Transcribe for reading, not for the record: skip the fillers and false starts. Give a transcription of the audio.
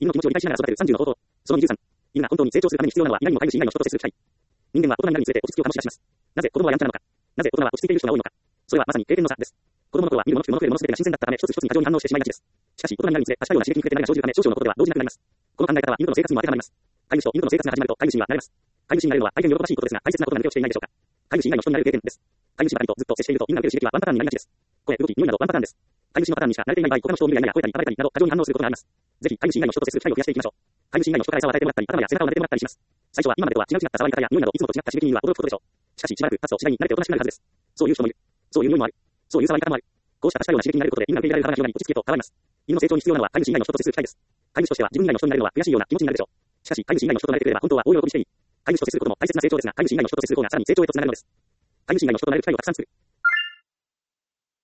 犬の気持ちを理解しながら育てる30の方法。その23。犬が本当に成長するために必要なのは、いかにも飼い主以外の人と接する機会。人間は大人になるにつれて落ち着きを醸し出します。なぜ子供はやんちゃなのか。なぜ大人は落ち着いている人が多いのか。それはまさに経験の差です。子供の頃は見るもの聞くもの触れるもの全てが新鮮だったため、一つ一つに過剰に反応してしまいがちです。しかし、大人になるにつれ、確かような刺激に触れて慣れが生じるため、少々のことでは動じなくなります。この考え方は犬との生活にも当てはまります。飼い主と犬との生活が始まると、飼い主にはなれます。飼い主になれるのは大変喜ばしいことですが、大切なことが抜け落ちていないでしょうか。飼い主以外の人になれる経験です。飼い主ばかりとずっと接していると、犬が受ける刺激はワンパターンになりがちです。声、動き、匂いなどワンパターンです。飼い主のパターンにしか慣れていない場合、他の人を見るや否や吠えたり食べたりなど過剰に反応することがあります。ぜひ飼い主以外の人と接する機会を増やしていきましょう。飼い主以外の人から餌を与えてもらったり、頭や背中を撫でてもらったりします。最初は今までとは違うった触り方や匂いなどいつもと違った刺激には驚くことでしょう。しかししばらく経つと次第に慣れておとなしくなるはずです。そういう人もいる。そういう匂いもある。そういう触り方もある。こうした確かような刺激になることで犬が受け入れられる幅が広がり落ち着きへと変わります。犬の成長に必要なのは飼い主以外の人と接する機会です。飼い主としては自分以外の人になれるのは悔しいような気持ちになるでしょう。しかし飼い主以外の人となれてくれれば本当は大喜びしていい。飼い主と接することも大切な成長ですが、飼い主以外の人と接する方がさらに成長へとつながるのです。飼い主以外の人となれる機会をたくさん作る。